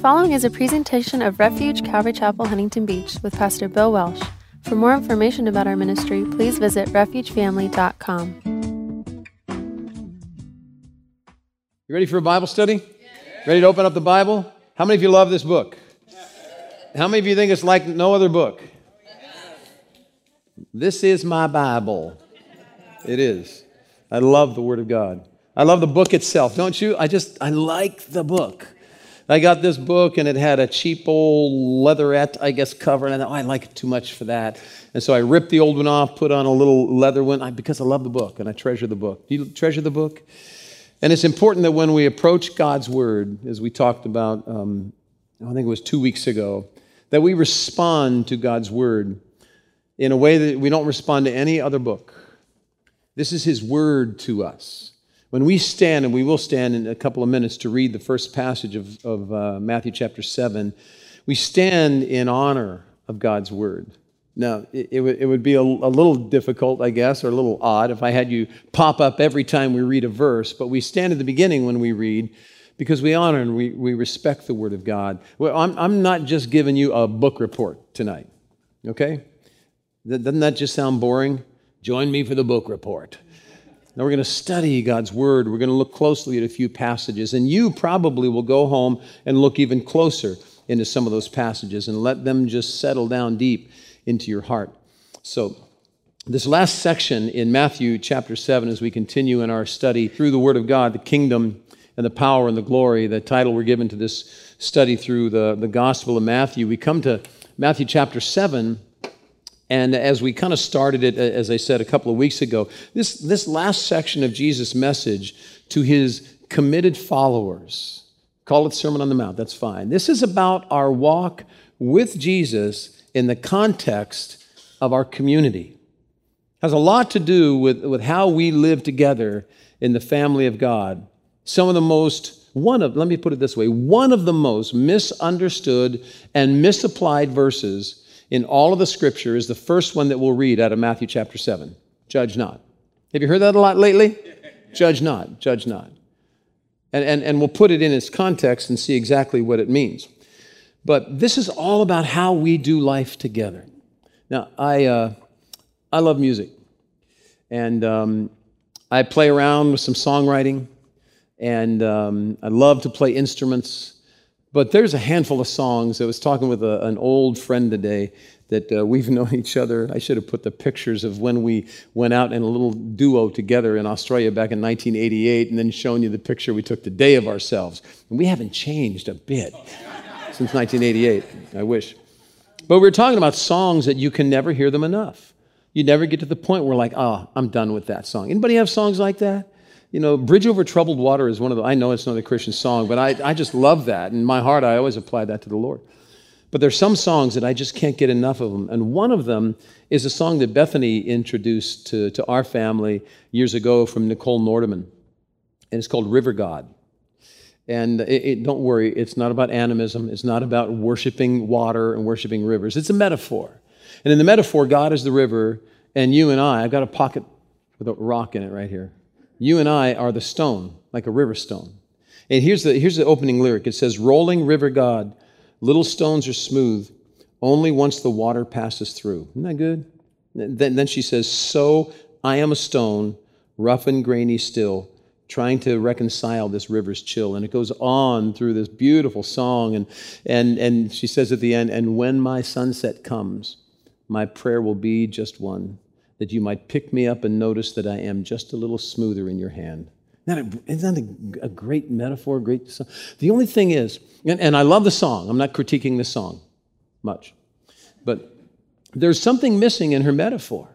following is a presentation of Refuge Calvary Chapel, Huntington Beach with Pastor Bill Welsh. For more information about our ministry, please visit refugefamily.com. You ready for a Bible study? Ready to open up the Bible? How many of you love this book? How many of you think it's like no other book? This is my Bible. It is. I love the Word of God. I love the book itself, don't you? I like the book. I got this book, and it had a cheap old leatherette, cover, and I thought, I like it too much for that. And so I ripped the old one off, put on a little leather one, because I love the book, and I treasure the book. Do you treasure the book? And it's important that when we approach God's Word, as we talked about, I think it was 2 weeks ago, that we respond to God's Word in a way that we don't respond to any other book. This is His Word to us. When we stand, and we will stand in a couple of minutes to read the first passage of Matthew chapter 7, we stand in honor of God's Word. Now, it would be a little difficult, or a little odd if I had you pop up every time we read a verse, but we stand at the beginning when we read because we honor and we respect the Word of God. Well, I'm not just giving you a book report tonight, okay? Doesn't that just sound boring? Join me for the book report. Now we're going to study God's Word. We're going to look closely at a few passages, and you probably will go home and look even closer into some of those passages and let them just settle down deep into your heart. So this last section in Matthew chapter 7, as we continue in our study through the Word of God, the kingdom and the power and the glory, the title we're given to this study through the Gospel of Matthew, we come to Matthew chapter 7. And as we kind of started it, as I said a couple of weeks ago, this last section of Jesus' message to His committed followers, call it Sermon on the Mount, that's fine. This is about our walk with Jesus in the context of our community. It has a lot to do with how we live together in the family of God. Let me put it this way, one of the most misunderstood and misapplied verses in all of the Scripture is the first one that we'll read out of Matthew chapter 7. Judge not. Have you heard that a lot lately? Judge not, judge not. And we'll put it in its context and see exactly what it means. But this is all about how we do life together. Now, I love music. And I play around with some songwriting. And I love to play instruments. But there's a handful of songs. I was talking with an old friend today that we've known each other. I should have put the pictures of when we went out in a little duo together in Australia back in 1988 and then shown you the picture we took the day of ourselves. And we haven't changed a bit since 1988. I wish. But we're talking about songs that you can never hear them enough. You never get to the point where I'm done with that song. Anybody have songs like that? You know, Bridge Over Troubled Water is I know it's not a Christian song, but I just love that. In my heart, I always apply that to the Lord. But there's some songs that I just can't get enough of them. And one of them is a song that Bethany introduced to our family years ago from Nicole Nordeman. And it's called River God. And don't worry, it's not about animism. It's not about worshiping water and worshiping rivers. It's a metaphor. And in the metaphor, God is the river, and you and I've got a pocket with a rock in it right here. You and I are the stone, like a river stone. And here's the opening lyric. It says, rolling river God, little stones are smooth, only once the water passes through. Isn't that good? Then she says, so I am a stone, rough and grainy still, trying to reconcile this river's chill. And it goes on through this beautiful song. And she says at the end, and when my sunset comes, my prayer will be just one, that you might pick me up and notice that I am just a little smoother in your hand. Isn't that a great metaphor, great song? The only thing is, and I love the song. I'm not critiquing the song much. But there's something missing in her metaphor.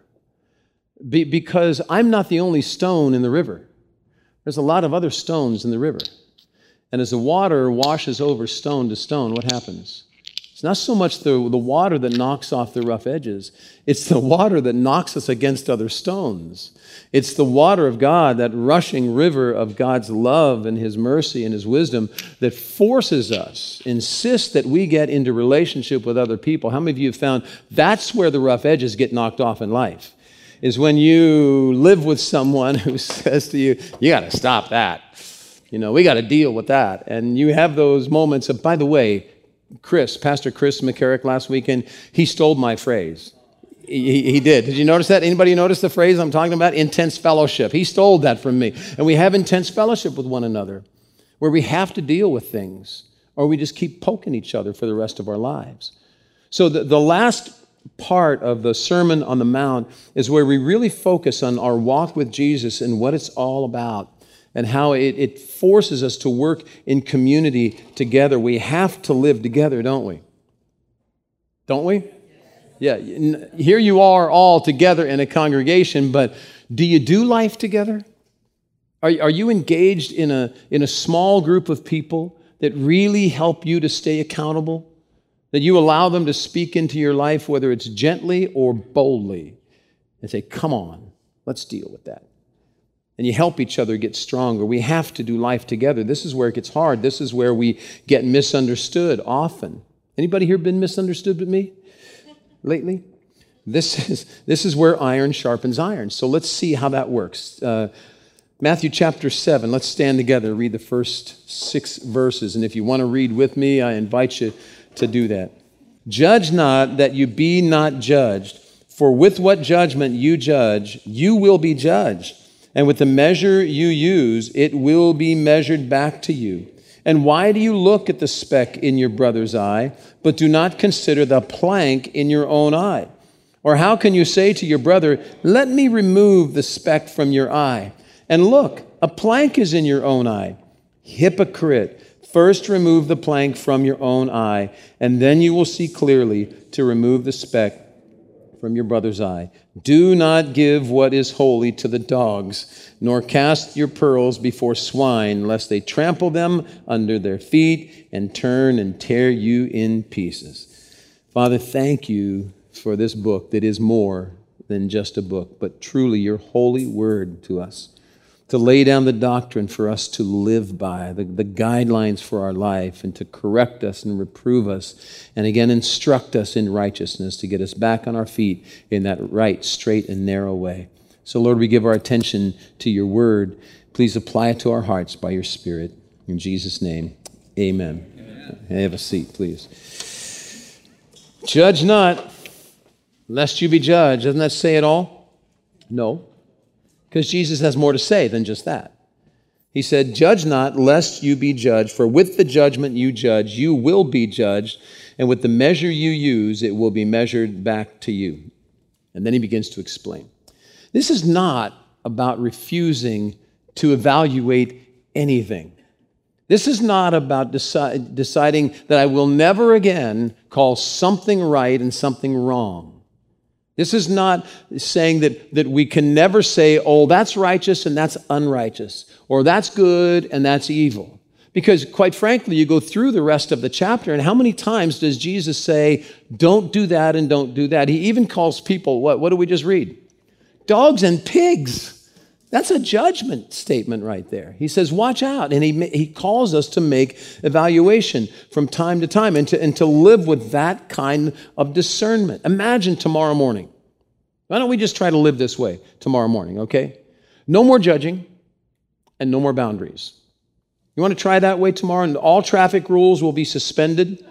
Because I'm not the only stone in the river. There's a lot of other stones in the river. And as the water washes over stone to stone, what happens? It's not so much the water that knocks off the rough edges. It's the water that knocks us against other stones. It's the water of God, that rushing river of God's love and His mercy and His wisdom that forces us, insists that we get into relationship with other people. How many of you have found that's where the rough edges get knocked off in life? Is when you live with someone who says to you, you got to stop that. We got to deal with that. And you have those moments of, by the way, Pastor Chris McCarrick last weekend, he stole my phrase. He did. Did you notice that? Anybody notice the phrase I'm talking about? Intense fellowship. He stole that from me. And we have intense fellowship with one another where we have to deal with things or we just keep poking each other for the rest of our lives. So the last part of the Sermon on the Mount is where we really focus on our walk with Jesus and what it's all about and how it forces us to work in community together. We have to live together, don't we? Don't we? Yeah. Here you are all together in a congregation, but do you do life together? Are you engaged in a small group of people that really help you to stay accountable? That you allow them to speak into your life, whether it's gently or boldly, and say, come on, let's deal with that. And you help each other get stronger. We have to do life together. This is where it gets hard. This is where we get misunderstood often. Anybody here been misunderstood with me lately? This is where iron sharpens iron. So let's see how that works. Matthew chapter 7. Let's stand together, read the first 6 verses. And if you want to read with me, I invite you to do that. Judge not that you be not judged, for with what judgment you judge, you will be judged. And with the measure you use, it will be measured back to you. And why do you look at the speck in your brother's eye, but do not consider the plank in your own eye? Or how can you say to your brother, let me remove the speck from your eye? And look, a plank is in your own eye. Hypocrite, first remove the plank from your own eye, and then you will see clearly to remove the speck from your brother's eye. Do not give what is holy to the dogs, nor cast your pearls before swine, lest they trample them under their feet and turn and tear you in pieces. Father, thank you for this book that is more than just a book, but truly your holy word to us, to lay down the doctrine for us to live by, the guidelines for our life, and to correct us and reprove us, and again instruct us in righteousness to get us back on our feet in that right, straight, and narrow way. So Lord, we give our attention to your word. Please apply it to our hearts by your Spirit. In Jesus' name, amen. Amen. Have a seat, please. Judge not, lest you be judged. Doesn't that say it all? No. Because Jesus has more to say than just that. He said, judge not, lest you be judged, for with the judgment you judge, you will be judged, and with the measure you use, it will be measured back to you. And then he begins to explain. This is not about refusing to evaluate anything. This is not about deciding that I will never again call something right and something wrong. This is not saying that we can never say, oh, that's righteous and that's unrighteous, or that's good and that's evil. Because quite frankly, you go through the rest of the chapter, and how many times does Jesus say, don't do that and don't do that? He even calls people, what do we just read? Dogs and pigs. That's a judgment statement right there. He says, watch out. And he calls us to make evaluation from time to time and to live with that kind of discernment. Imagine tomorrow morning. Why don't we just try to live this way tomorrow morning, okay? No more judging and no more boundaries. You want to try that way tomorrow? And all traffic rules will be suspended.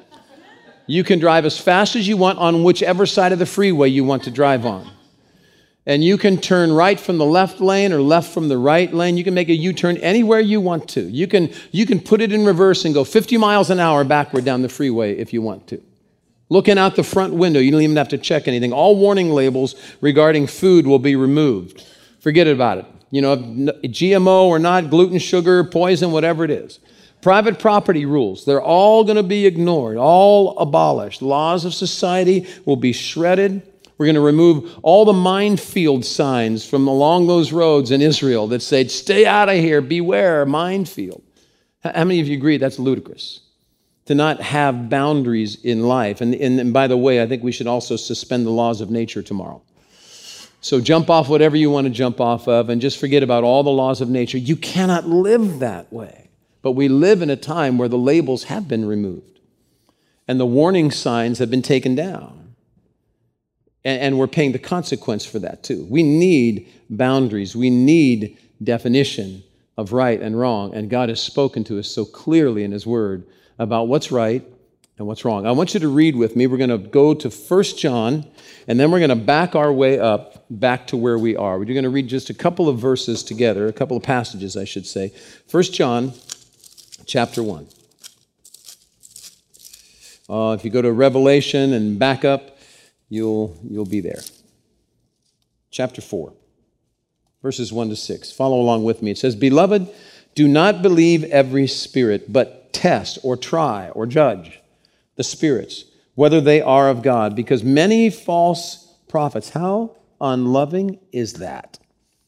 You can drive as fast as you want on whichever side of the freeway you want to drive on. And you can turn right from the left lane or left from the right lane. You can make a U-turn anywhere you want to. You can put it in reverse and go 50 miles an hour backward down the freeway if you want to. Looking out the front window, you don't even have to check anything. All warning labels regarding food will be removed. Forget about it. GMO or not, gluten, sugar, poison, whatever it is. Private property rules, they're all going to be ignored, all abolished. Laws of society will be shredded. We're going to remove all the minefield signs from along those roads in Israel that say, stay out of here, beware, minefield. How many of you agree that's ludicrous? To not have boundaries in life. And by the way, I think we should also suspend the laws of nature tomorrow. So jump off whatever you want to jump off of and just forget about all the laws of nature. You cannot live that way. But we live in a time where the labels have been removed and the warning signs have been taken down. And we're paying the consequence for that too. We need boundaries. We need definition of right and wrong, and God has spoken to us so clearly in His Word about what's right and what's wrong. I want you to read with me. We're going to go to 1 John, and then we're going to back our way up back to where we are. We're going to read just a couple of verses together, a couple of passages, I should say. 1 John chapter 1. If you go to Revelation and back up, you'll be there. Chapter 4, verses 1 to 6. Follow along with me. It says, "Beloved, do not believe every spirit, but test or try or judge the spirits, whether they are of God, because many false prophets," how unloving is that?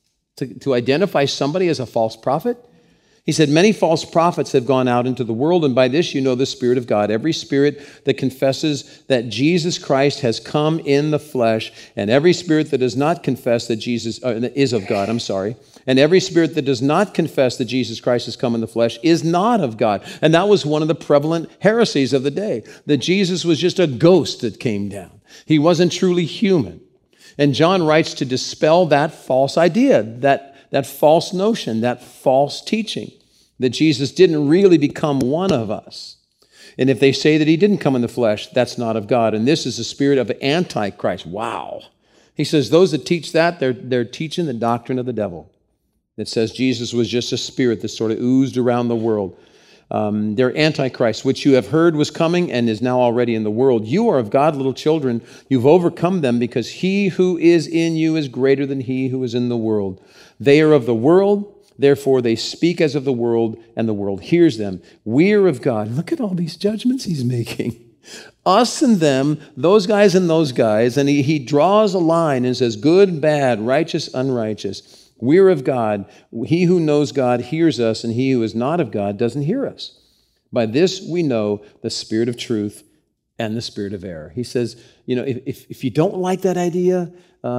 To identify somebody as a false prophet? He said, "Many false prophets have gone out into the world, and by this you know the Spirit of God. Every spirit that confesses that Jesus Christ has come in the flesh, and every spirit that does not confess that Jesus is of God, and every spirit that does not confess that Jesus Christ has come in the flesh is not of God." And that was one of the prevalent heresies of the day, that Jesus was just a ghost that came down. He wasn't truly human. And John writes to dispel that false idea, that false notion, that false teaching, that Jesus didn't really become one of us. And if they say that He didn't come in the flesh, that's not of God. And this is the spirit of Antichrist. Wow. He says those that teach that, they're teaching the doctrine of the devil. That says Jesus was just a spirit that sort of oozed around the world. They're Antichrist, which you have heard was coming and is now already in the world. You are of God, little children. You've overcome them, because He who is in you is greater than he who is in the world. They are of the world, therefore they speak as of the world, and the world hears them. We are of God. Look at all these judgments He's making. Us and them, those guys and those guys. And he draws a line and says, good, bad, righteous, unrighteous. We're of God. He who knows God hears us, and he who is not of God doesn't hear us. By this we know the spirit of truth and the spirit of error. He says, if you don't like that idea,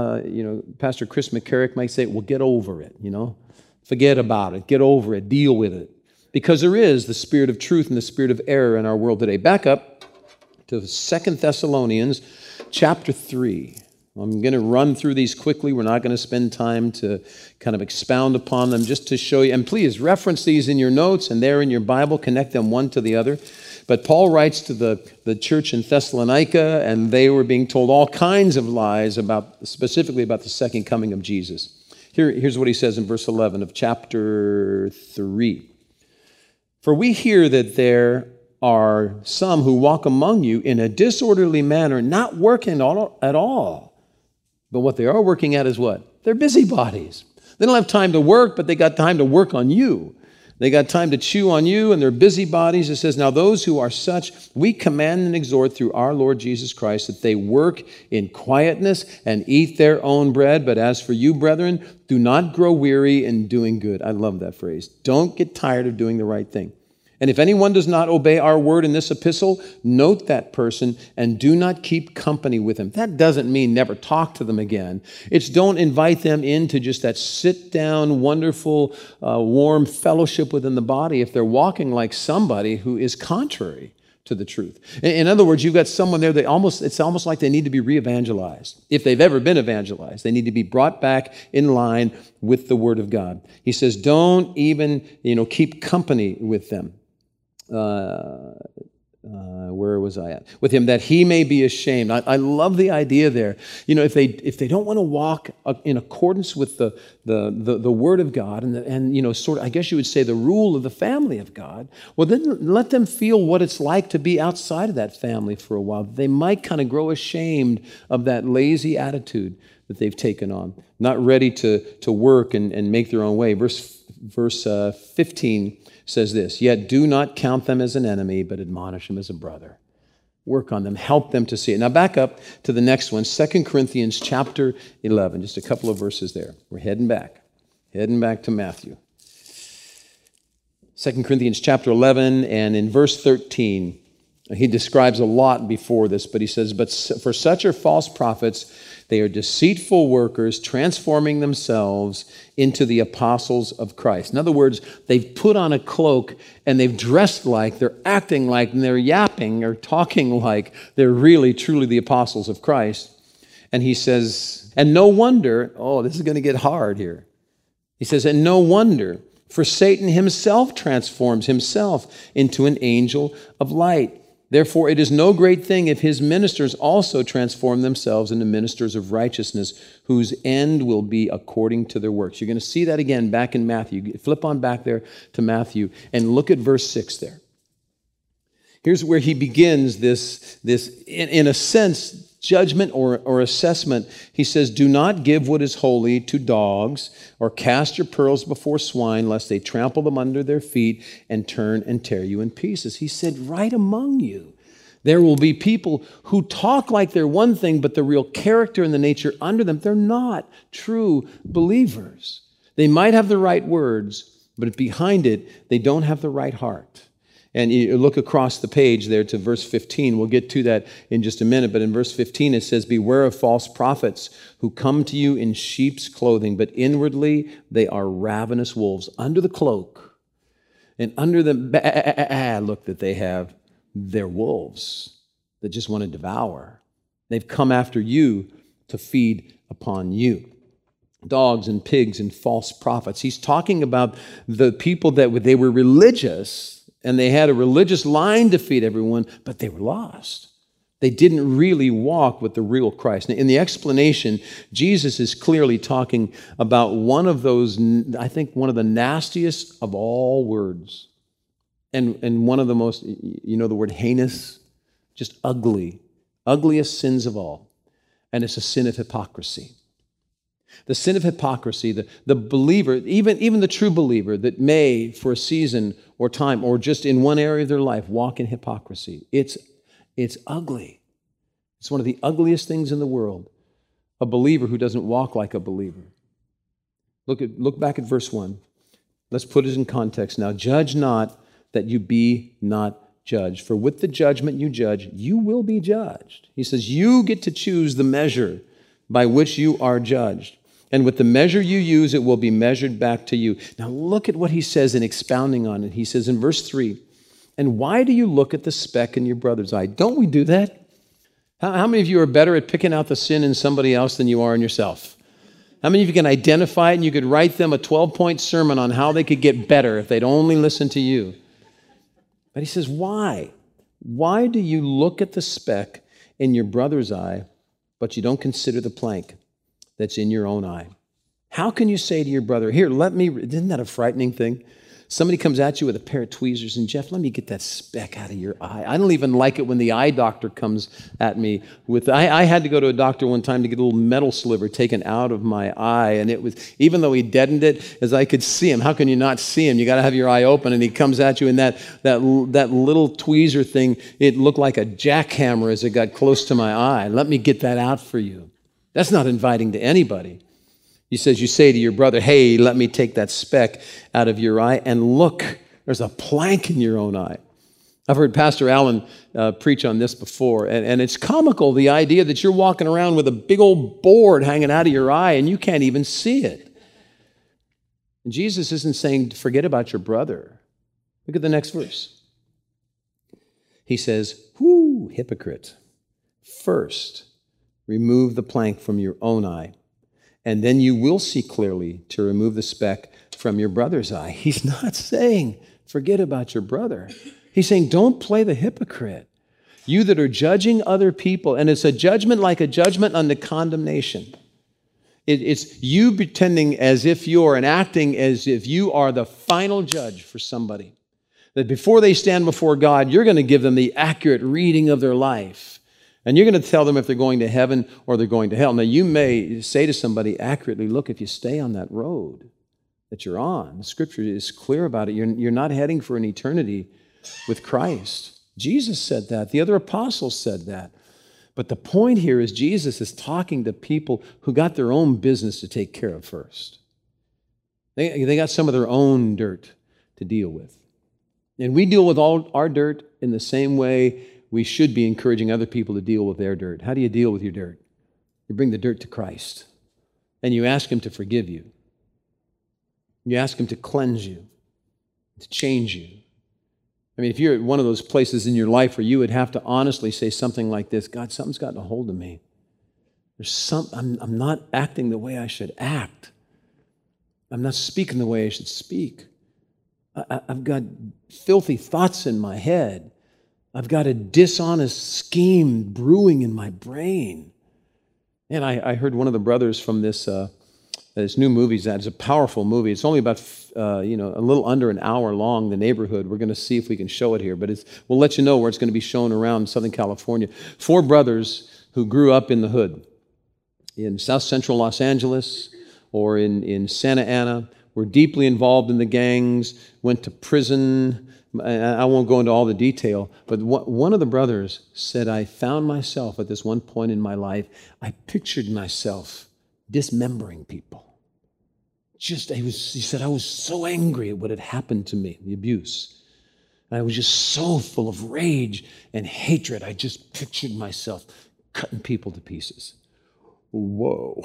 Pastor Chris McCarrick might say, well, get over it, Forget about it. Get over it. Deal with it. Because there is the spirit of truth and the spirit of error in our world today. Back up to 2 Thessalonians chapter 3. I'm going to run through these quickly. We're not going to spend time to kind of expound upon them, just to show you. And please reference these in your notes and there in your Bible. Connect them one to the other. But Paul writes to the church in Thessalonica, and they were being told all kinds of lies specifically about the second coming of Jesus. Here's what he says in verse 11 of chapter 3. "For we hear that there are some who walk among you in a disorderly manner, not working at all. But what they are working at is what? They're busybodies. They don't have time to work, but they got time to work on you. They got time to chew on you, and they're busybodies." It says, "Now those who are such, we command and exhort through our Lord Jesus Christ that they work in quietness and eat their own bread. But as for you, brethren, do not grow weary in doing good." I love that phrase. Don't get tired of doing the right thing. "And if anyone does not obey our word in this epistle, note that person and do not keep company with him." That doesn't mean never talk to them again. It's don't invite them into just that sit-down, wonderful, warm fellowship within the body if they're walking like somebody who is contrary to the truth. In other words, you've got someone there that it's almost like they need to be re-evangelized. If they've ever been evangelized, they need to be brought back in line with the Word of God. He says, don't even, keep company with them. Where was I at? With him, that he may be ashamed. I love the idea there. If they don't want to walk in accordance with the Word of God and sort of, I guess you would say, the rule of the family of God, well, then let them feel what it's like to be outside of that family for a while. They might kind of grow ashamed of that lazy attitude that they've taken on, not ready to work and make their own way. Verse 15 says this, "Yet do not count them as an enemy, but admonish them as a brother." Work on them, help them to see it. Now back up to the next one, 2 Corinthians chapter 11, just a couple of verses there. We're heading back to Matthew. 2 Corinthians chapter 11, and in verse 13, he describes a lot before this, but he says, "But for such are false prophets, they are deceitful workers, transforming themselves into the apostles of Christ." In other words, they've put on a cloak and they've dressed like, they're acting like, and they're yapping or talking like they're really, truly the apostles of Christ. And he says, and no wonder, this is going to get hard here. He says, and no wonder, For Satan himself transforms himself into an angel of light. Therefore, it is no great thing if his ministers also transform themselves into ministers of righteousness, whose end will be according to their works. You're going to see that again back in Matthew. Flip on back there to Matthew and look at verse 6 there. Here's where he begins this in a sense, judgment or assessment. He says, do not give what is holy to dogs, or cast your pearls before swine, lest they trample them under their feet and turn and tear you in pieces. He said, right among you, there will be people who talk like they're one thing, but the real character and the nature under them, they're not true believers. They might have the right words, but behind it, they don't have the right heart. And you look across the page there to verse 15. We'll get to that in just a minute. But in verse 15, it says, beware of false prophets who come to you in sheep's clothing, but inwardly they are ravenous wolves. Under the cloak and under the look that they have, they're wolves that just want to devour. They've come after you to feed upon you. Dogs and pigs and false prophets. He's talking about the people that they were religious, and they had a religious line to feed everyone, but they were lost. They didn't really walk with the real Christ. Now, in the explanation, Jesus is clearly talking about one of those, I think, one of the nastiest of all words. And one of the most, you know the word heinous? Just ugly. Ugliest sins of all. And it's a sin of hypocrisy. The sin of hypocrisy, the believer, even the true believer that may, for a season or time, or just in one area of their life, walk in hypocrisy. It's ugly. It's one of the ugliest things in the world. A believer who doesn't walk like a believer. Look back at verse 1. Let's put it in context now. Judge not that you be not judged. For with the judgment you judge, you will be judged. He says, you get to choose the measure by which you are judged. And with the measure you use, it will be measured back to you. Now look at what he says in expounding on it. He says in verse 3, and why do you look at the speck in your brother's eye? Don't we do that? How many of you are better at picking out the sin in somebody else than you are in yourself? How many of you can identify it and you could write them a 12-point sermon on how they could get better if they'd only listen to you? But he says, why? Why do you look at the speck in your brother's eye, but you don't consider the plank that's in your own eye? How can you say to your brother, here, isn't that a frightening thing? Somebody comes at you with a pair of tweezers, and Jeff, let me get that speck out of your eye. I don't even like it when the eye doctor comes at me with, I had to go to a doctor one time to get a little metal sliver taken out of my eye, and it was, even though he deadened it, as I could see him, how can you not see him? You got to have your eye open, and he comes at you, and that little tweezer thing, it looked like a jackhammer as it got close to my eye. Let me get that out for you. That's not inviting to anybody. He says, you say to your brother, hey, let me take that speck out of your eye, and look, there's a plank in your own eye. I've heard Pastor Allen preach on this before, and it's comical, the idea that you're walking around with a big old board hanging out of your eye and you can't even see it. And Jesus isn't saying, forget about your brother. Look at the next verse. He says, whoo, hypocrite. First, remove the plank from your own eye, and then you will see clearly to remove the speck from your brother's eye. He's not saying, forget about your brother. He's saying, don't play the hypocrite. You that are judging other people, and it's a judgment like a judgment unto condemnation. It's you pretending as if you're and acting as if you are the final judge for somebody. That before they stand before God, you're going to give them the accurate reading of their life. And you're going to tell them if they're going to heaven or they're going to hell. Now, you may say to somebody accurately, look, if you stay on that road that you're on, the Scripture is clear about it. You're not heading for an eternity with Christ. Jesus said that. The other apostles said that. But the point here is Jesus is talking to people who got their own business to take care of first. They got some of their own dirt to deal with. And we deal with all our dirt in the same way we should be encouraging other people to deal with their dirt. How do you deal with your dirt? You bring the dirt to Christ, and you ask Him to forgive you. You ask Him to cleanse you, to change you. I mean, if you're at one of those places in your life where you would have to honestly say something like this, God, something's gotten a hold of me. I'm not acting the way I should act. I'm not speaking the way I should speak. I've got filthy thoughts in my head. I've got a dishonest scheme brewing in my brain. And I heard one of the brothers from this new movie. It's a powerful movie. It's only about a little under an hour long, The Neighborhood. We're going to see if we can show it here, but we'll let you know where it's going to be shown around Southern California. 4 brothers who grew up in the hood in South Central Los Angeles or in Santa Ana, were deeply involved in the gangs, went to prison. I won't go into all the detail, but one of the brothers said, I found myself at this one point in my life, I pictured myself dismembering people. He said, I was so angry at what had happened to me, the abuse. And I was just so full of rage and hatred. I just pictured myself cutting people to pieces. Whoa.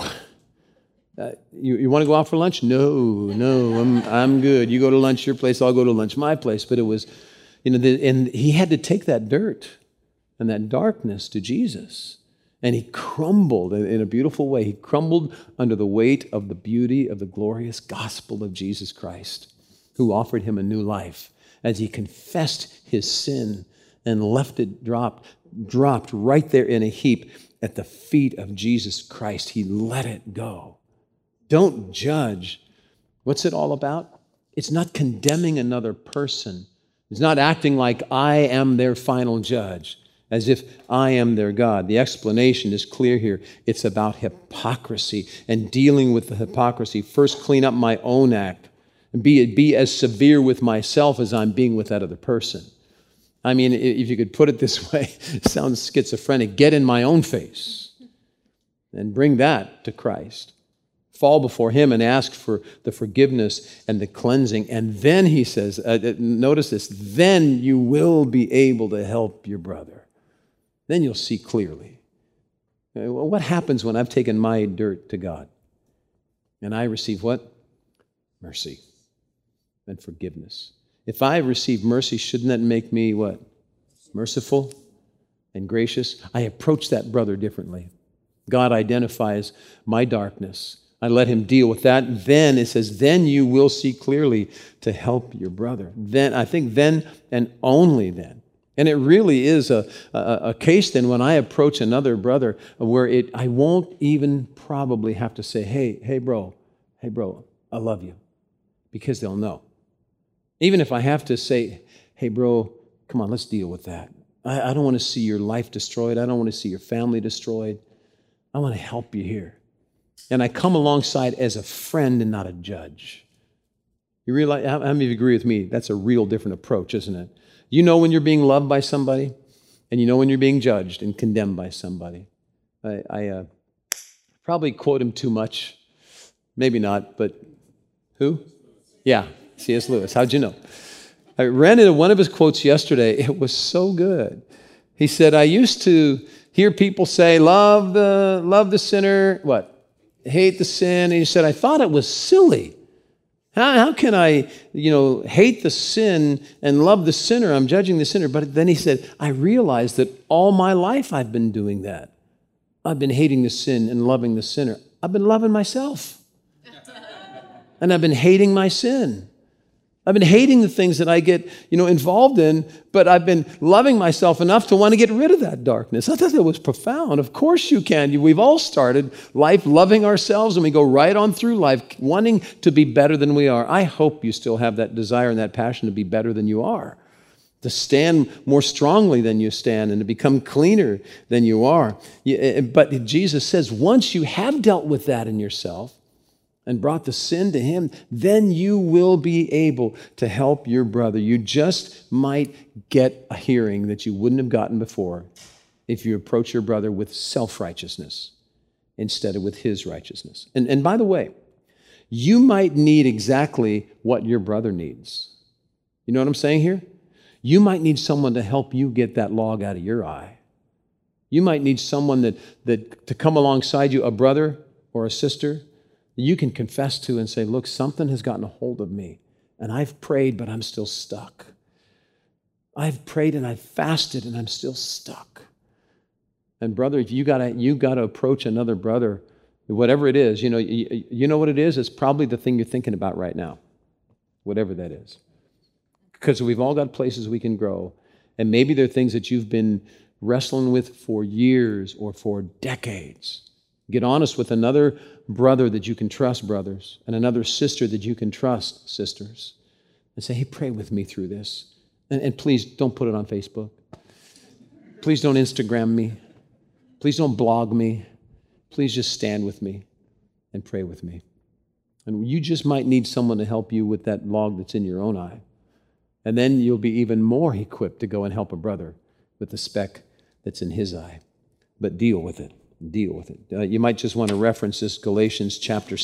You want to go out for lunch? No, I'm good. You go to lunch your place, I'll go to lunch my place. But it was, and he had to take that dirt and that darkness to Jesus. And he crumbled in a beautiful way. He crumbled under the weight of the beauty of the glorious gospel of Jesus Christ, who offered him a new life as he confessed his sin and left it dropped right there in a heap at the feet of Jesus Christ. He let it go. Don't judge. What's it all about? It's not condemning another person. It's not acting like I am their final judge, as if I am their God. The explanation is clear here. It's about hypocrisy and dealing with the hypocrisy. First, clean up my own act and be as severe with myself as I'm being with that other person. I mean, if you could put it this way, it sounds schizophrenic. Get in my own face and bring that to Christ. Fall before him and ask for the forgiveness and the cleansing. And then he says, notice this, then you will be able to help your brother. Then you'll see clearly. What happens when I've taken my dirt to God? And I receive what? Mercy and forgiveness. If I receive mercy, shouldn't that make me what? Merciful and gracious? I approach that brother differently. God identifies my darkness. I let him deal with that. Then it says, then you will see clearly to help your brother. Then, I think then and only then. And it really is a case then when I approach another brother where I won't even probably have to say, hey bro, I love you. Because they'll know. Even if I have to say, hey bro, come on, let's deal with that. I don't want to see your life destroyed. I don't want to see your family destroyed. I want to help you here. And I come alongside as a friend and not a judge. You realize, how many of you agree with me? That's a real different approach, isn't it? You know when you're being loved by somebody, and you know when you're being judged and condemned by somebody. I probably quote him too much. Maybe not, but who? Yeah, C.S. Lewis. How'd you know? I ran into one of his quotes yesterday. It was so good. He said, I used to hear people say, love the sinner, what? Hate the sin. And he said, I thought it was silly. How can I, hate the sin and love the sinner? I'm judging the sinner. But then he said, I realized that all my life I've been doing that. I've been hating the sin and loving the sinner. I've been loving myself. And I've been hating my sin. I've been hating the things that I get, involved in, but I've been loving myself enough to want to get rid of that darkness. I thought that was profound. Of course you can. We've all started life loving ourselves, and we go right on through life wanting to be better than we are. I hope you still have that desire and that passion to be better than you are, to stand more strongly than you stand, and to become cleaner than you are. But Jesus says, once you have dealt with that in yourself, and brought the sin to him, then you will be able to help your brother. You just might get a hearing that you wouldn't have gotten before if you approach your brother with self-righteousness instead of with his righteousness. And by the way, you might need exactly what your brother needs. You know what I'm saying here? You might need someone to help you get that log out of your eye. You might need someone that to come alongside you, a brother or a sister, you can confess to and say, look, something has gotten a hold of me, and I've prayed, but I'm still stuck. I've prayed and I've fasted, and I'm still stuck. And brother, if you gotta approach another brother, whatever it is, you know what it is? It's probably the thing you're thinking about right now, whatever that is. because we've all got places we can grow. And maybe there are things that you've been wrestling with for years or for decades. Get honest with another brother that you can trust, brothers, and another sister that you can trust, sisters, and say, hey, pray with me through this. And please don't put it on Facebook. Please don't Instagram me. Please don't blog me. Please just stand with me and pray with me. And you just might need someone to help you with that log that's in your own eye. And then you'll be even more equipped to go and help a brother with the speck that's in his eye. But deal with it. Deal with it. You might just want to reference this, Galatians chapter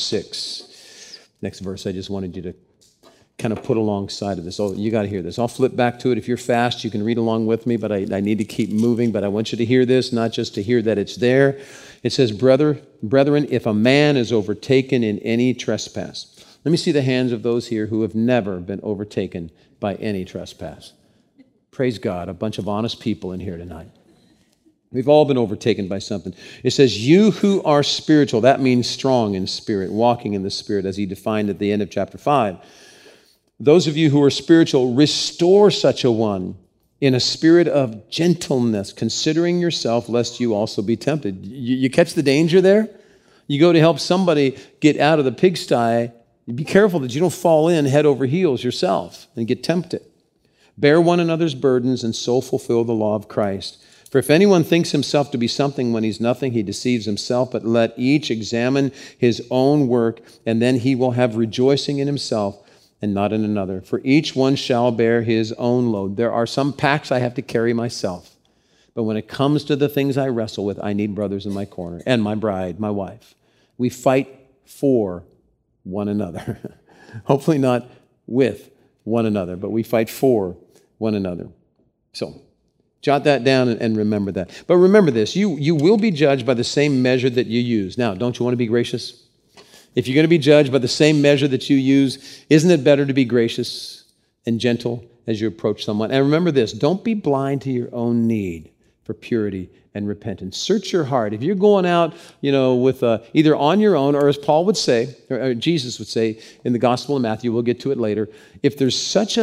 6. Next verse, I just wanted you to kind of put alongside of this. Oh, you got to hear this. I'll flip back to it. If you're fast, you can read along with me, but I need to keep moving. But I want you to hear this, not just to hear that it's there. It says, brethren, if a man is overtaken in any trespass. Let me see the hands of those here who have never been overtaken by any trespass. Praise God, a bunch of honest people in here tonight. We've all been overtaken by something. It says, you who are spiritual, that means strong in spirit, walking in the Spirit, as he defined at the end of chapter 5. Those of you who are spiritual, restore such a one in a spirit of gentleness, considering yourself, lest you also be tempted. You catch the danger there? You go to help somebody get out of the pigsty, be careful that you don't fall in head over heels yourself and get tempted. Bear one another's burdens and so fulfill the law of Christ. For if anyone thinks himself to be something when he's nothing, he deceives himself. But let each examine his own work, and then he will have rejoicing in himself and not in another. For each one shall bear his own load. There are some packs I have to carry myself. But when it comes to the things I wrestle with, I need brothers in my corner and my bride, my wife. We fight for one another. Hopefully not with one another, but we fight for one another. So, jot that down and remember that. But remember this, you will be judged by the same measure that you use. Now, don't you want to be gracious? If you're going to be judged by the same measure that you use, isn't it better to be gracious and gentle as you approach someone? And remember this, don't be blind to your own need for purity and repentance. Search your heart. If you're going out, with either on your own, or as Paul would say, or Jesus would say in the Gospel of Matthew, we'll get to it later, if there's such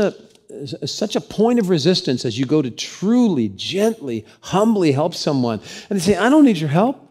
a point of resistance as you go to truly, gently, humbly help someone, and they say, I don't need your help,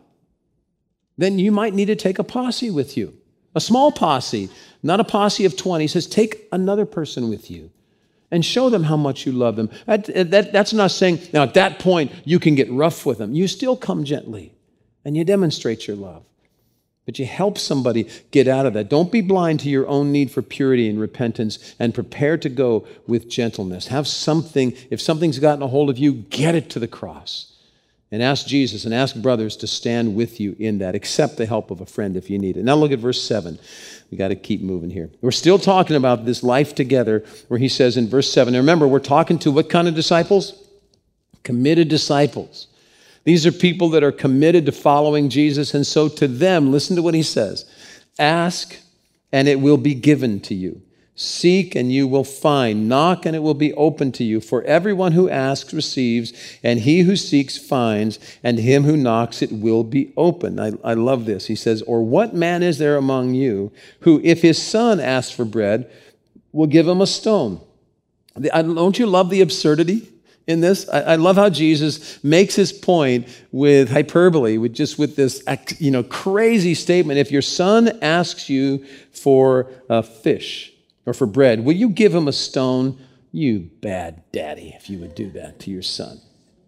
then you might need to take a posse with you. A small posse, not a posse of 20. He says, take another person with you and show them how much you love them. That's not saying, now at that point, you can get rough with them. You still come gently and you demonstrate your love. But you help somebody get out of that. Don't be blind to your own need for purity and repentance, and prepare to go with gentleness. Have something, if something's gotten a hold of you, get it to the cross. And ask Jesus and ask brothers to stand with you in that. Accept the help of a friend if you need it. Now look at verse 7. We got to keep moving here. We're still talking about this life together, where he says in verse 7, now remember, we're talking to what kind of disciples? Committed disciples. These are people that are committed to following Jesus, and so to them, listen to what he says. Ask, and it will be given to you. Seek, and you will find. Knock, and it will be open to you. For everyone who asks receives, and he who seeks finds, and to him who knocks it will be open. I love this. He says, or what man is there among you who, if his son asks for bread, will give him a stone? Don't you love the absurdity in this? I love how Jesus makes his point with hyperbole, with this crazy statement. If your son asks you for fish, or for bread, will you give him a stone? You bad daddy, if you would do that to your son.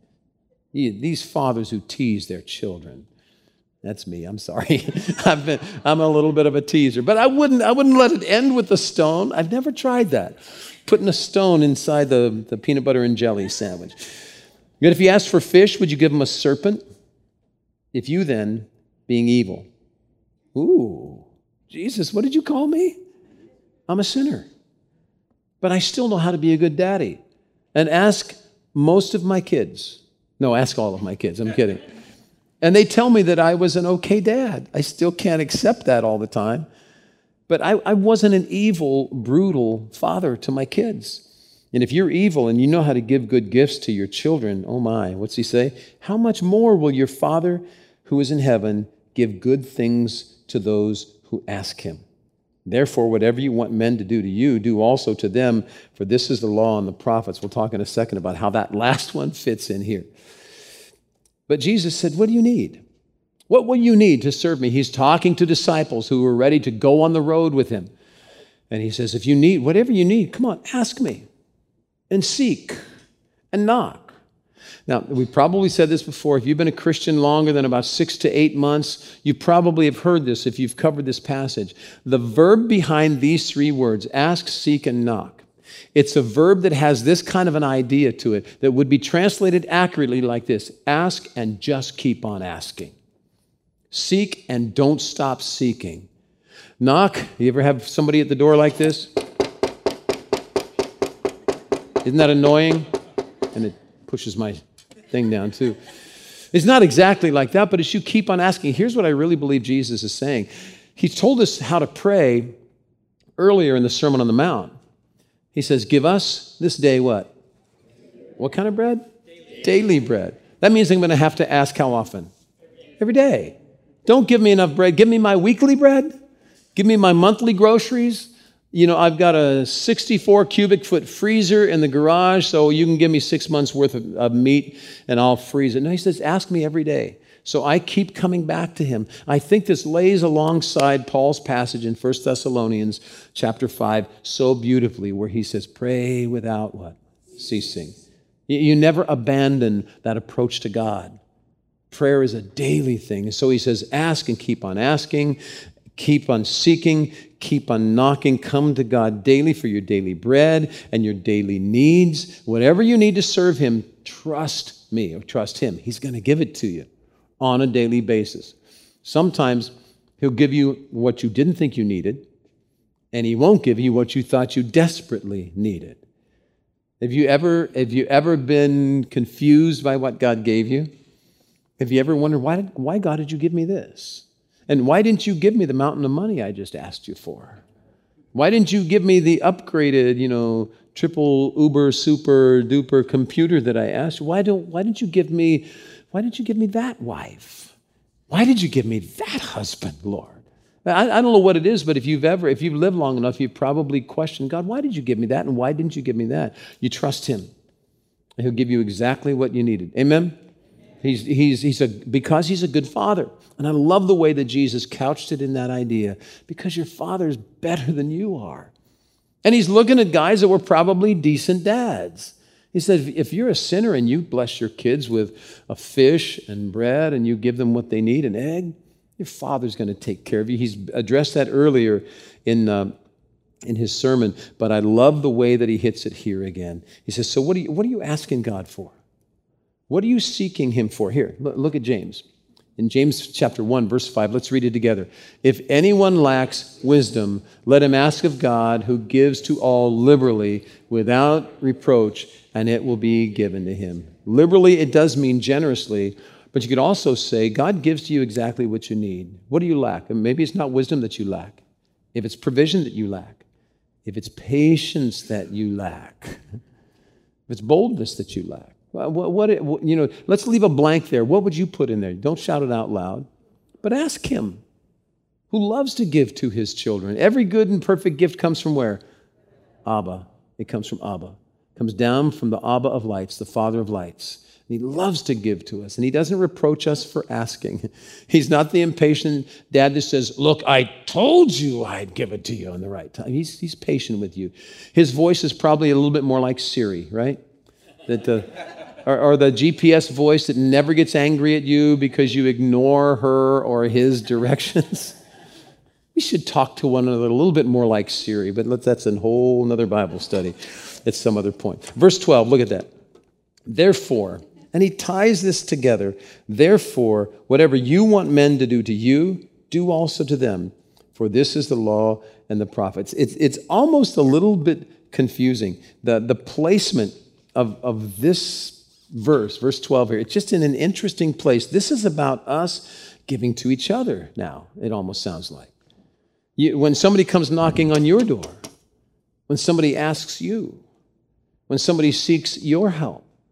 These fathers who tease their children. That's me, I'm sorry. I'm a little bit of a teaser. But I wouldn't let it end with a stone. I've never tried that. Putting a stone inside the peanut butter and jelly sandwich. Yet if he asked for fish, would you give him a serpent? If you then, being evil. Ooh, Jesus, what did you call me? I'm a sinner, but I still know how to be a good daddy. And ask most of my kids. No, ask all of my kids. I'm kidding. And they tell me that I was an okay dad. I still can't accept that all the time. But I wasn't an evil, brutal father to my kids. And if you're evil and you know how to give good gifts to your children, oh my, what's he say? How much more will your Father who is in heaven give good things to those who ask him? Therefore, whatever you want men to do to you, do also to them, for this is the law and the prophets. We'll talk in a second about how that last one fits in here. But Jesus said, what do you need? What will you need to serve me? He's talking to disciples who were ready to go on the road with him. And he says, if you need, whatever you need, come on, ask me and seek and knock. Now, we probably said this before. If you've been a Christian longer than about 6 to 8 months, you probably have heard this if you've covered this passage. The verb behind these 3 words, ask, seek, and knock, it's a verb that has this kind of an idea to it that would be translated accurately like this: ask and just keep on asking. Seek and don't stop seeking. Knock. You ever have somebody at the door like this? Isn't that annoying? And it pushes my thing down too. It's not exactly like that, but as you keep on asking, here's what I really believe Jesus is saying. He told us how to pray earlier in the Sermon on the Mount. He says, give us this day what? What kind of bread? Daily bread. That means I'm going to have to ask how often? Every day. Don't give me enough bread. Give me my weekly bread. Give me my monthly groceries. You know, I've got a 64 cubic foot freezer in the garage, so you can give me 6 months worth of meat and I'll freeze it. No, he says, ask me every day. So I keep coming back to him. I think this lays alongside Paul's passage in 1 Thessalonians chapter 5 so beautifully, where he says, pray without what? Ceasing. You never abandon that approach to God. Prayer is a daily thing. And so he says, ask and keep on asking, keep on seeking, keep on knocking, come to God daily for your daily bread and your daily needs. Whatever you need to serve him, trust me or trust him. He's going to give it to you on a daily basis. Sometimes he'll give you what you didn't think you needed, and he won't give you what you thought you desperately needed. Have you ever been confused by what God gave you? Have you ever wondered, why God did you give me this? And why didn't you give me the mountain of money I just asked you for? Why didn't you give me the upgraded, triple uber super duper computer that I asked you? Why didn't you give me that wife? Why did you give me that husband, Lord? I don't know what it is, but if you've lived long enough, you've probably questioned, God, why did you give me that? And why didn't you give me that? You trust him, and he'll give you exactly what you needed. Amen? Because he's a good father. And I love the way that Jesus couched it in that idea, because your father's better than you are. And he's looking at guys that were probably decent dads. He said, if you're a sinner and you bless your kids with a fish and bread and you give them what they need, an egg, your father's going to take care of you. He's addressed that earlier in his sermon, but I love the way that he hits it here again. He says, so what are you asking God for? What are you seeking him for? Here, look at James. In James chapter 1, verse 5, let's read it together. If anyone lacks wisdom, let him ask of God, who gives to all liberally without reproach, and it will be given to him. Liberally, it does mean generously, but you could also say God gives to you exactly what you need. What do you lack? And maybe it's not wisdom that you lack. If it's provision that you lack, if it's patience that you lack, if it's boldness that you lack. Let's leave a blank there. What would you put in there? Don't shout it out loud, but ask him, who loves to give to his children. Every good and perfect gift comes from where? Abba. It comes from Abba. It comes down from the Abba of lights, the Father of lights. And he loves to give to us, and he doesn't reproach us for asking. He's not the impatient dad that says, look, I told you I'd give it to you on the right time. He's patient with you. His voice is probably a little bit more like Siri, right? Or the GPS voice that never gets angry at you because you ignore her or his directions. We should talk to one another a little bit more like Siri, but that's a whole other Bible study at some other point. Verse 12, look at that. Therefore, and he ties this together, therefore, whatever you want men to do to you, do also to them, for this is the law and the prophets. It's almost a little bit confusing. The placement of this verse 12 here, it's just in an interesting place. This is about us giving to each other now, it almost sounds like. When somebody comes knocking on your door, when somebody asks you, when somebody seeks your help,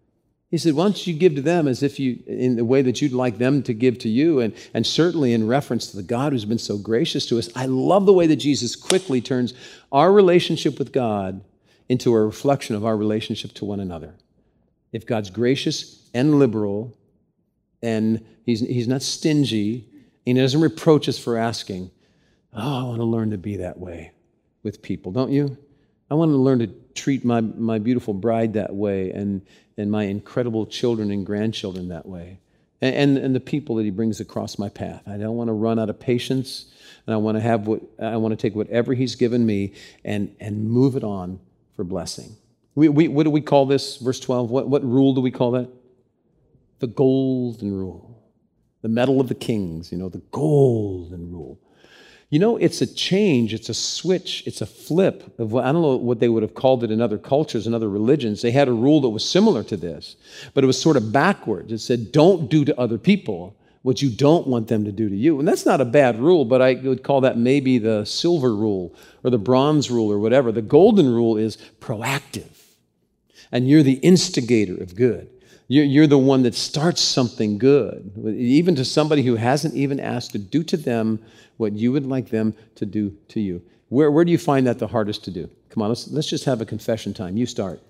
He said, why don't you give to them as if you, in the way that you'd like them to give to you, and certainly in reference to the God who's been so gracious to us. I love the way that Jesus quickly turns our relationship with God into a reflection of our relationship to one another. If God's gracious and liberal, and he's not stingy, and he doesn't reproach us for asking, I want to learn to be that way with people, don't you? I want to learn to treat my beautiful bride that way, and my incredible children and grandchildren that way, and the people that he brings across my path. I don't want to run out of patience, and I want to take whatever he's given me and move it on for blessing. What do we call this? Verse 12. What rule do we call that? The golden rule, the medal of the kings. The golden rule. It's a change, it's a switch, it's a flip of I don't know what they would have called it in other cultures and other religions. They had a rule that was similar to this, but it was sort of backwards. It said, don't do to other people what you don't want them to do to you. And that's not a bad rule, but I would call that maybe the silver rule or the bronze rule or whatever. The golden rule is proactive, and you're the instigator of good. You're the one that starts something good, even to somebody who hasn't even asked to do to them what you would like them to do to you. Where do you find that the hardest to do? Come on, let's just have a confession time. You start.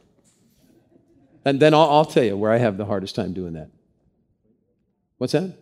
And then I'll tell you where I have the hardest time doing that. What's that?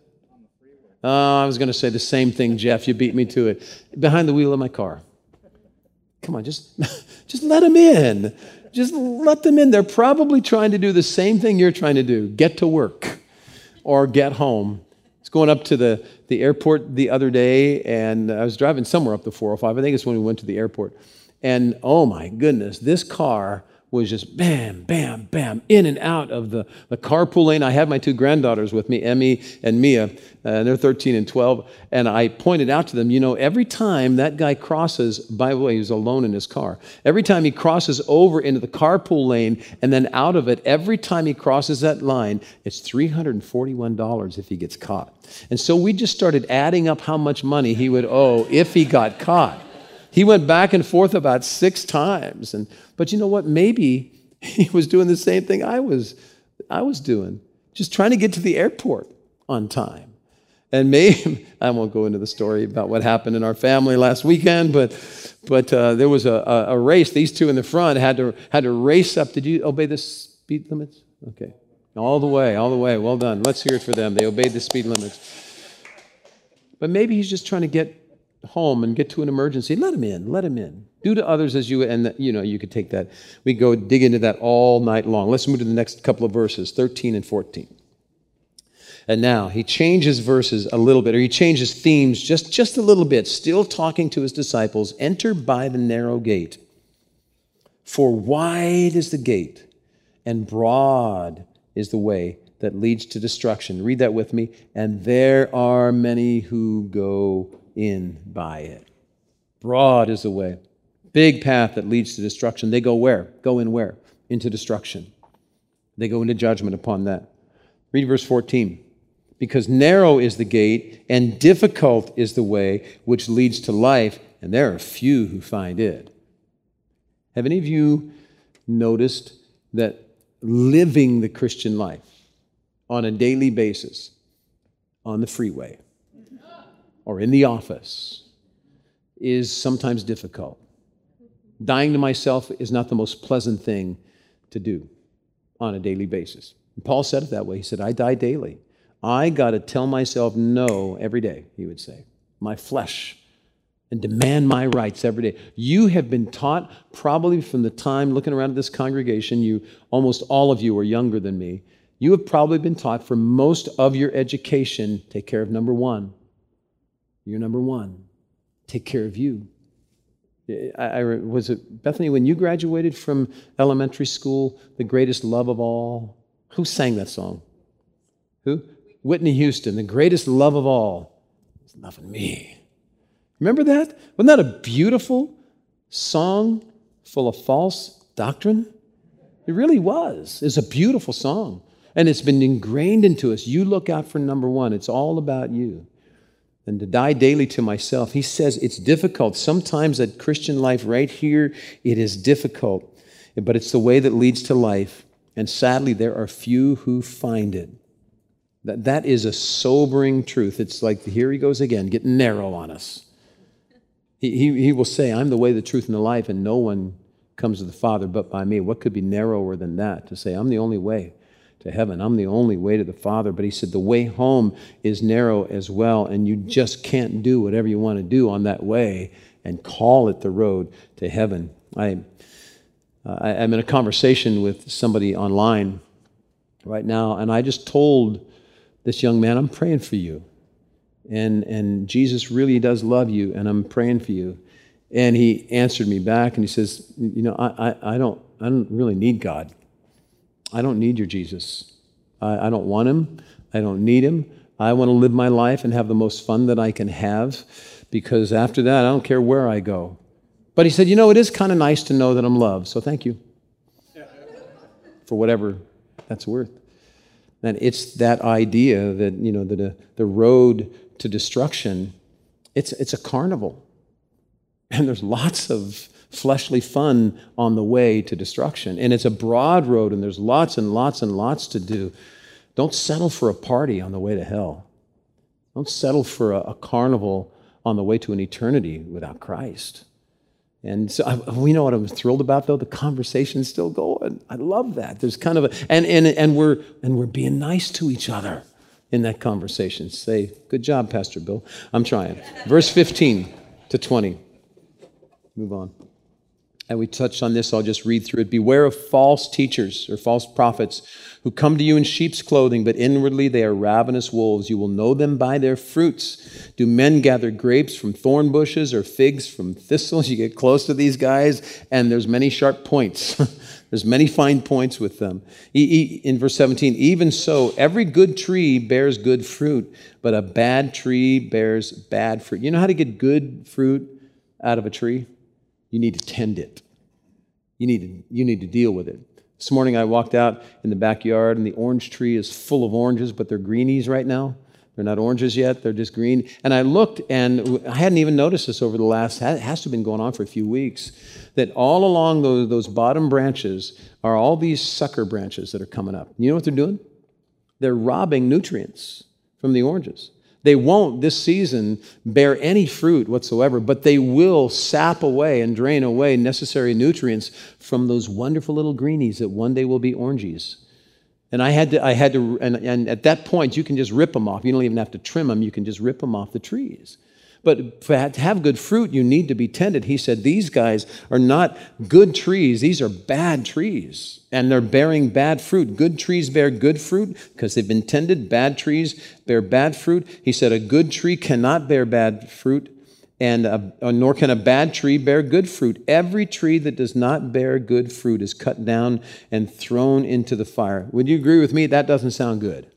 I was going to say the same thing, Jeff. You beat me to it. Behind the wheel of my car. Come on, just let them in. Just let them in. They're probably trying to do the same thing you're trying to do. Get to work or get home. I was going up to the airport the other day, and I was driving somewhere up the 405. I think it's when we went to the airport. And oh my goodness, this car was just bam, bam, bam, in and out of the carpool lane. I had my two granddaughters with me, Emmy and Mia, and they're 13 and 12. And I pointed out to them, every time that guy crosses, by the way, he was alone in his car. Every time he crosses over into the carpool lane and then out of it, every time he crosses that line, it's $341 if he gets caught. And so we just started adding up how much money he would owe if he got caught. He went back and forth about 6 times. But you know what? Maybe he was doing the same thing I was doing, just trying to get to the airport on time. And maybe, I won't go into the story about what happened in our family last weekend, but there was a race. These two in the front had to race up. Did you obey the speed limits? Okay. All the way. Well done. Let's hear it for them. They obeyed the speed limits. But maybe he's just trying to get home and get to an emergency. Let him in. Do to others as you, and you could take that. We go dig into that all night long. Let's move to the next couple of verses, 13 and 14. And now he changes verses a little bit, or he changes themes just a little bit, still talking to his disciples. Enter by the narrow gate. For wide is the gate, and broad is the way that leads to destruction. Read that with me. And there are many who go in by it. Broad is the way. Big path that leads to destruction. They go where? Go in where? Into destruction. They go into judgment upon that. Read verse 14. Because narrow is the gate and difficult is the way which leads to life, and there are few who find it. Have any of you noticed that living the Christian life on a daily basis on the freeway or in the office is sometimes difficult? Dying to myself is not the most pleasant thing to do on a daily basis. And Paul said it that way. He said, I die daily. I got to tell myself no every day, he would say. My flesh, and demand my rights every day. You have been taught probably from the time, looking around at this congregation, almost all of you are younger than me. You have probably been taught for most of your education, take care of number one. You're number one. Take care of you. Was it, Bethany, when you graduated from elementary school, The Greatest Love of All? Who sang that song? Who? Whitney Houston, The Greatest Love of All is loving me. Remember that? Wasn't that a beautiful song full of false doctrine? It really was. It's a beautiful song. And it's been ingrained into us. You look out for number one. It's all about you. And to die daily to myself. He says it's difficult. Sometimes that Christian life right here, it is difficult. But it's the way that leads to life. and sadly, there are few who find it. That is a sobering truth. It's like, here he goes again, getting narrow on us. He will say, I'm the way, the truth, and the life, and no one comes to the Father but by me. What could be narrower than that? To say, I'm the only way to heaven. I'm the only way to the Father. But he said, the way home is narrow as well, and you just can't do whatever you want to do on that way and call it the road to heaven. I'm in a conversation with somebody online right now, and I just told this young man, I'm praying for you. And Jesus really does love you, and I'm praying for you. And he answered me back, and he says, I don't really need God. I don't need your Jesus. I don't want him. I don't need him. I want to live my life and have the most fun that I can have, because after that, I don't care where I go. But he said, it is kind of nice to know that I'm loved, so thank you for whatever that's worth. And it's that idea that, that the road to destruction, it's a carnival. And there's lots of fleshly fun on the way to destruction. And it's a broad road, and there's lots and lots and lots to do. Don't settle for a party on the way to hell. Don't settle for a carnival on the way to an eternity without Christ. And so we know what I'm thrilled about, though. The conversation's still going. I love that. There's kind of and we're being nice to each other in that conversation. Say, good job, Pastor Bill. I'm trying. Verse 15 to 20. Move on. And we touched on this. I'll just read through it. Beware of false teachers or false prophets who come to you in sheep's clothing, but inwardly they are ravenous wolves. You will know them by their fruits. Do men gather grapes from thorn bushes or figs from thistles? You get close to these guys, and there's many sharp points. There's many fine points with them. In verse 17, even so, every good tree bears good fruit, but a bad tree bears bad fruit. You know how to get good fruit out of a tree? You need to tend it. You need to deal with it. This morning I walked out in the backyard, and the orange tree is full of oranges, but they're greenies right now. They're not oranges yet, they're just green. And I looked, and I hadn't even noticed this over the last, it has to have been going on for a few weeks, that all along those bottom branches are all these sucker branches that are coming up. You know what they're doing? They're robbing nutrients from the oranges. They won't this season bear any fruit whatsoever, but they will sap away and drain away necessary nutrients from those wonderful little greenies that one day will be oranges. And I had to, and at that point, you can just rip them off. You don't even have to trim them. You can just rip them off the trees. But to have good fruit, you need to be tended. He said, these guys are not good trees. These are bad trees, and they're bearing bad fruit. Good trees bear good fruit because they've been tended. Bad trees bear bad fruit. He said, a good tree cannot bear bad fruit, and nor can a bad tree bear good fruit. Every tree that does not bear good fruit is cut down and thrown into the fire. Would you agree with me? That doesn't sound good.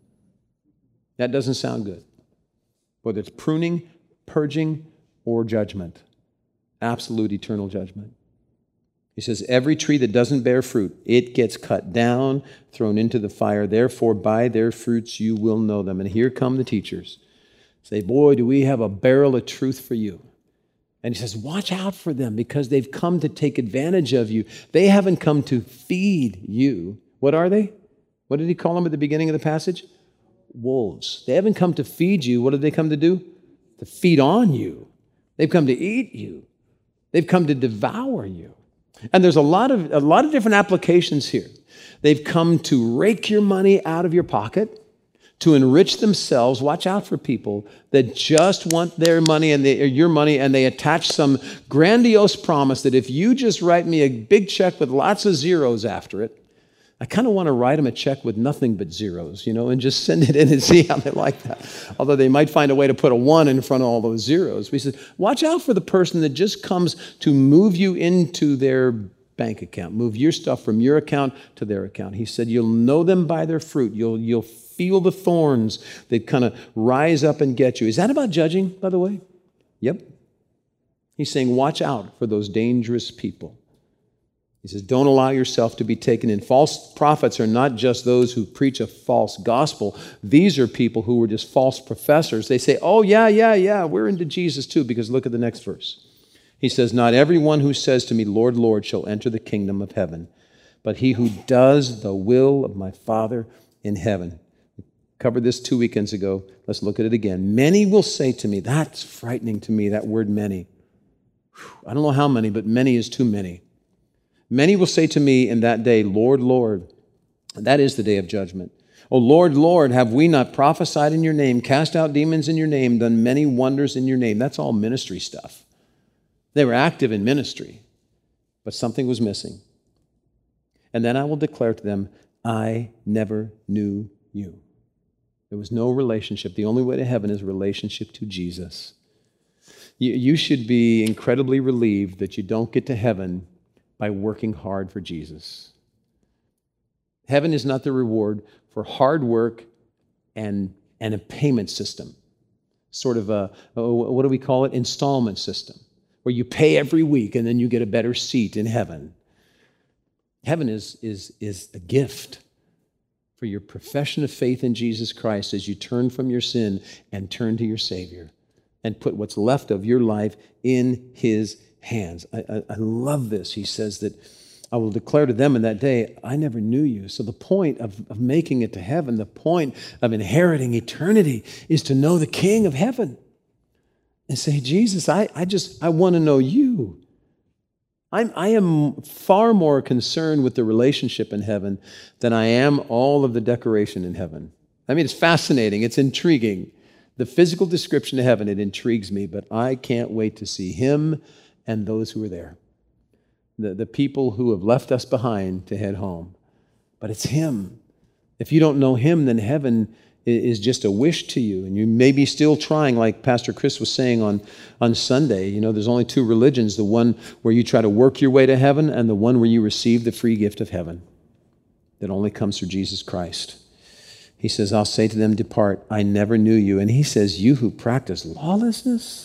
That doesn't sound good. Whether it's pruning, purging, or judgment. Absolute eternal judgment. He says, every tree that doesn't bear fruit, it gets cut down, thrown into the fire. Therefore, by their fruits you will know them. And here come the teachers. Say, boy, do we have a barrel of truth for you. And he says, watch out for them, because they've come to take advantage of you. They haven't come to feed you. What are they? What did he call them at the beginning of the passage? Wolves. They haven't come to feed you. What did they come to do? To feed on you. They've come to eat you. They've come to devour you. And there's a lot of different applications here. They've come to rake your money out of your pocket, to enrich themselves. Watch out for people that just want their money and your money, and they attach some grandiose promise that if you just write me a big check with lots of zeros after it, I kind of want to write them a check with nothing but zeros, and just send it in and see how they like that. Although they might find a way to put a 1 in front of all those zeros. We said, watch out for the person that just comes to move you into their bank account, move your stuff from your account to their account. He said, you'll know them by their fruit. You'll feel the thorns that kind of rise up and get you. Is that about judging, by the way? Yep. He's saying, watch out for those dangerous people. He says, don't allow yourself to be taken in. False prophets are not just those who preach a false gospel. These are people who were just false professors. They say, oh, yeah, we're into Jesus too, because look at the next verse. He says, not everyone who says to me, Lord, Lord, shall enter the kingdom of heaven, but he who does the will of my Father in heaven. We covered this 2 weekends ago. Let's look at it again. Many will say to me, that's frightening to me, that word many. I don't know how many, but many is too many. Many will say to me in that day, Lord, Lord. That is the day of judgment. O Lord, Lord, have we not prophesied in your name, cast out demons in your name, done many wonders in your name? That's all ministry stuff. They were active in ministry, but something was missing. And then I will declare to them, I never knew you. There was no relationship. The only way to heaven is relationship to Jesus. You should be incredibly relieved that you don't get to heaven by working hard for Jesus. Heaven is not the reward for hard work and a payment system, sort of a, what do we call it, installment system, where you pay every week and then you get a better seat in heaven. Heaven is a gift for your profession of faith in Jesus Christ as you turn from your sin and turn to your Savior and put what's left of your life in His hands. I love this. He says that I will declare to them in that day, I never knew you. So the point of making it to heaven, the point of inheriting eternity is to know the King of heaven and say, Jesus, I want to know you. I am far more concerned with the relationship in heaven than I am all of the decoration in heaven. I mean, it's fascinating. It's intriguing. The physical description of heaven, it intrigues me, but I can't wait to see Him and those who are there. The people who have left us behind to head home. But it's Him. If you don't know Him, then heaven is just a wish to you. And you may be still trying, like Pastor Chris was saying on Sunday. You know, there's only two religions, the one where you try to work your way to heaven and the one where you receive the free gift of heaven that only comes through Jesus Christ. He says, I'll say to them, depart, I never knew you. And He says, you who practice lawlessness.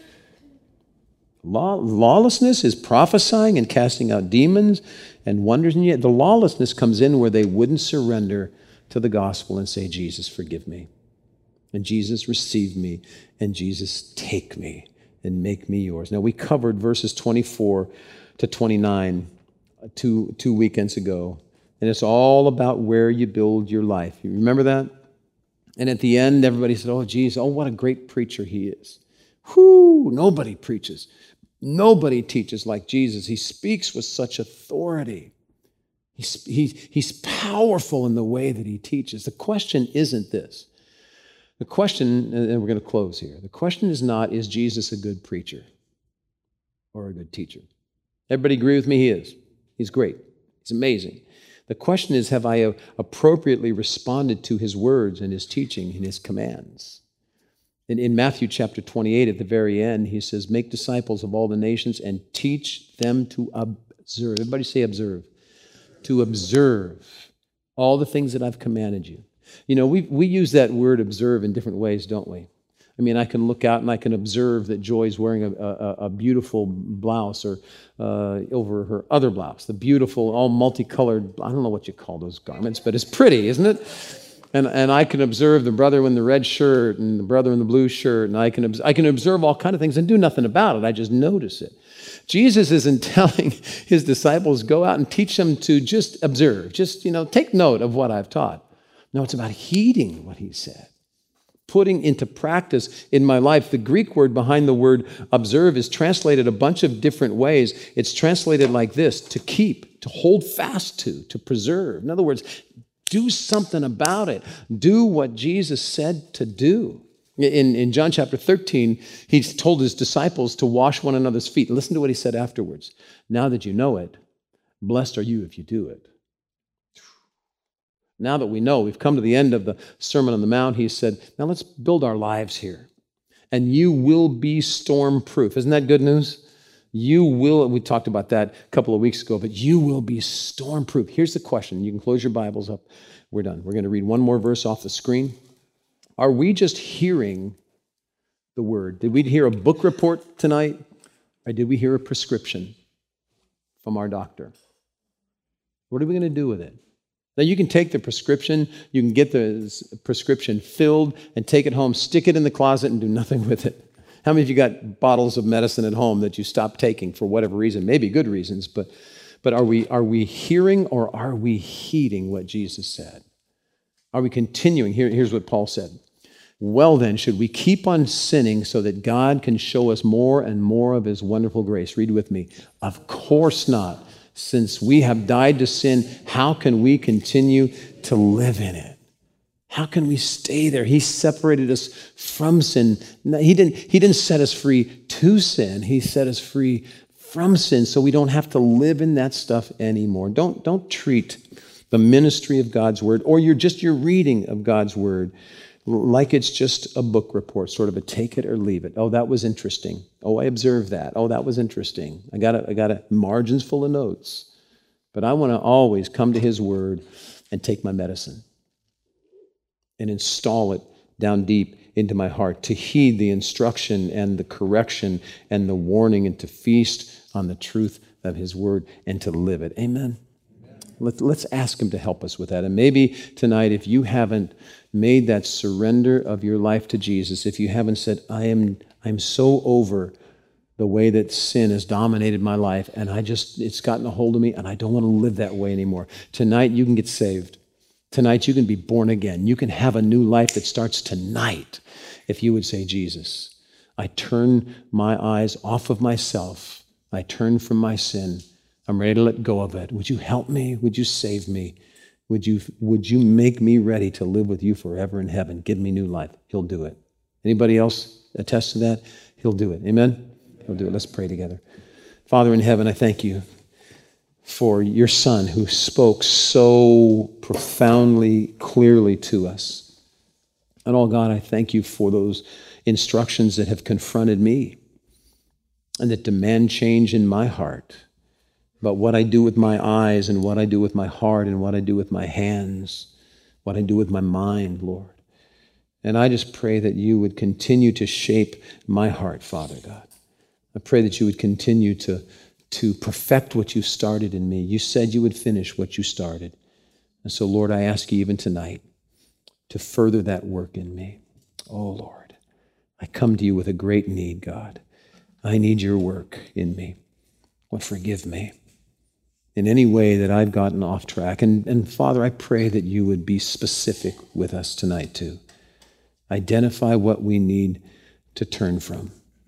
Lawlessness is prophesying and casting out demons and wonders. And yet the lawlessness comes in where they wouldn't surrender to the gospel and say, Jesus, forgive me. And Jesus, receive me. And Jesus, take me and make me yours. Now, we covered verses 24 to 29 two weekends ago. And it's all about where you build your life. You remember that? And at the end, everybody said, oh, geez, oh, what a great preacher he is. Whoo, nobody preaches. Nobody teaches like Jesus. He speaks with such authority. He's powerful in the way that he teaches. The question isn't this. The question, and we're going to close here, the question is not, is Jesus a good preacher or a good teacher? Everybody agree with me? He is. He's great. He's amazing. The question is, have I appropriately responded to his words and his teaching and his commands? In Matthew chapter 28, at the very end, he says, make disciples of all the nations and teach them to observe. Everybody say observe. To observe all the things that I've commanded you. You know, we use that word observe in different ways, don't we? I mean, I can look out and I can observe that Joy's wearing a beautiful blouse or over her other blouse, the beautiful, all multicolored, I don't know what you call those garments, but it's pretty, isn't it? And I can observe the brother in the red shirt and the brother in the blue shirt, and I can observe all kinds of things and do nothing about it. I just notice it. Jesus isn't telling his disciples, go out and teach them to just observe, just, take note of what I've taught. No, it's about heeding what he said, putting into practice in my life. The Greek word behind the word observe is translated a bunch of different ways. It's translated like this: to keep, to hold fast to preserve. In other words, do something about it. Do what Jesus said to do. In John chapter 13, he told his disciples to wash one another's feet. Listen to what he said afterwards. Now that you know it, blessed are you if you do it. Now that we know, we've come to the end of the Sermon on the Mount, he said, now let's build our lives here. And you will be storm-proof. Isn't that good news? You will, we talked about that a couple of weeks ago, but you will be storm-proof. Here's the question. You can close your Bibles up. We're done. We're going to read one more verse off the screen. Are we just hearing the word? Did we hear a book report tonight? Or did we hear a prescription from our doctor? What are we going to do with it? Now, you can take the prescription, you can get the prescription filled and take it home, stick it in the closet and do nothing with it. How many of you got bottles of medicine at home that you stopped taking for whatever reason? Maybe good reasons, but But are we hearing or are we heeding what Jesus said? Are we continuing? Here's what Paul said. Well then, should we keep on sinning so that God can show us more and more of his wonderful grace? Read with me. Of course not. Since we have died to sin, how can we continue to live in it? How can we stay there? He separated us from sin. He didn't set us free to sin. He set us free from sin so we don't have to live in that stuff anymore. Don't treat the ministry of God's word or your reading of God's word like it's just a book report, sort of a take it or leave it. Oh, that was interesting. Oh, I observed that. Oh, that was interesting. I got a margins full of notes. But I want to always come to his word and take my medicine and install it down deep into my heart, to heed the instruction and the correction and the warning, and to feast on the truth of his word and to live it. Amen. Let's ask him to help us with that. And maybe tonight, if you haven't made that surrender of your life to Jesus, if you haven't said, I'm so over the way that sin has dominated my life, and it's gotten a hold of me, and I don't want to live that way anymore. Tonight, you can get saved. Tonight, you can be born again. You can have a new life that starts tonight if you would say, Jesus, I turn my eyes off of myself. I turn from my sin. I'm ready to let go of it. Would you help me? Would you save me? Would you make me ready to live with you forever in heaven? Give me new life. He'll do it. Anybody else attest to that? He'll do it. Amen? He'll do it. Let's pray together. Father in heaven, I thank you for your Son who spoke so profoundly, clearly to us. And oh God, I thank you for those instructions that have confronted me and that demand change in my heart. But what I do with my eyes and what I do with my heart and what I do with my hands, what I do with my mind, Lord. And I just pray that you would continue to shape my heart, Father God. I pray that you would continue to perfect what you started in me. You said you would finish what you started. And so, Lord, I ask you even tonight to further that work in me. Oh, Lord, I come to you with a great need, God. I need your work in me. Lord, forgive me in any way that I've gotten off track. And Father, I pray that you would be specific with us tonight too. Identify what we need to turn from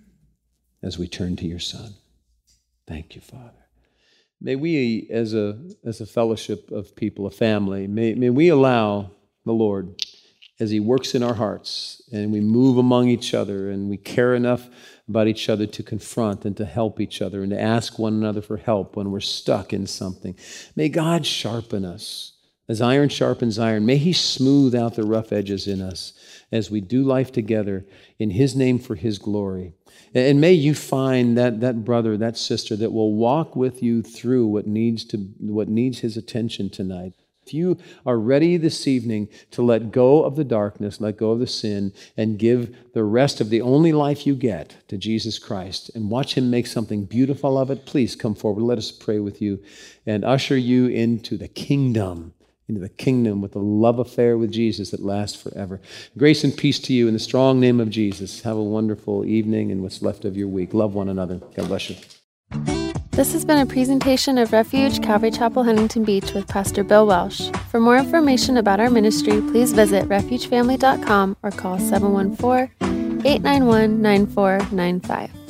as we turn to your Son. Thank you, Father. May we, as a fellowship of people, a family, may we allow the Lord, as he works in our hearts, and we move among each other, and we care enough about each other to confront and to help each other and to ask one another for help when we're stuck in something. May God sharpen us. As iron sharpens iron, may he smooth out the rough edges in us as we do life together in his name for his glory. And may you find that brother, that sister that will walk with you through what needs his attention tonight. If you are ready this evening to let go of the darkness, let go of the sin, and give the rest of the only life you get to Jesus Christ and watch him make something beautiful of it, please come forward. Let us pray with you and usher you into the kingdom with a love affair with Jesus that lasts forever. Grace and peace to you in the strong name of Jesus. Have a wonderful evening and what's left of your week. Love one another. God bless you. This has been a presentation of Refuge Calvary Chapel, Huntington Beach with Pastor Bill Welsh. For more information about our ministry, please visit refugefamily.com or call 714-891-9495.